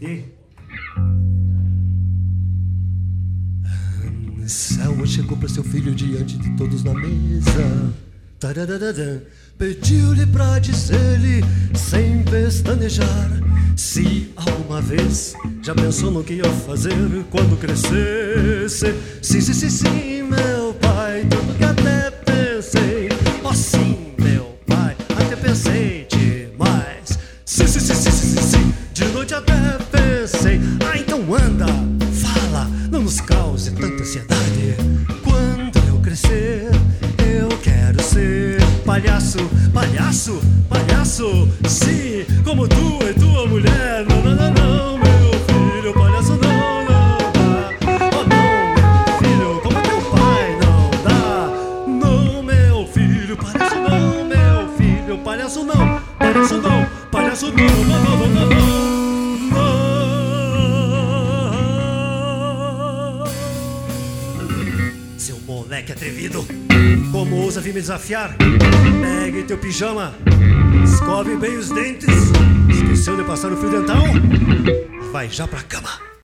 Selma chegou pra seu filho diante de todos na mesa. Pediu-lhe pra dizer-lhe, sem pestanejar, se alguma vez já pensou no que ia fazer quando crescesse. Sim, meu pai, tudo que até pensei. Oh, sim, meu pai, até pensei demais. Sim, de noite até pensei. Ah, então anda, fala, não nos cause tanta ansiedade. Quando eu crescer, eu quero ser palhaço, palhaço, palhaço. Sim, como tu e tua mulher. Não, meu filho, palhaço não dá. Oh, não, meu filho, como teu pai não dá. Não, meu filho, palhaço não, meu filho, palhaço não, palhaço não, palhaço não. Seu moleque atrevido, como ousa vir me desafiar? Pegue teu pijama, escove bem os dentes. Esqueceu de passar o fio dental? Vai já pra cama.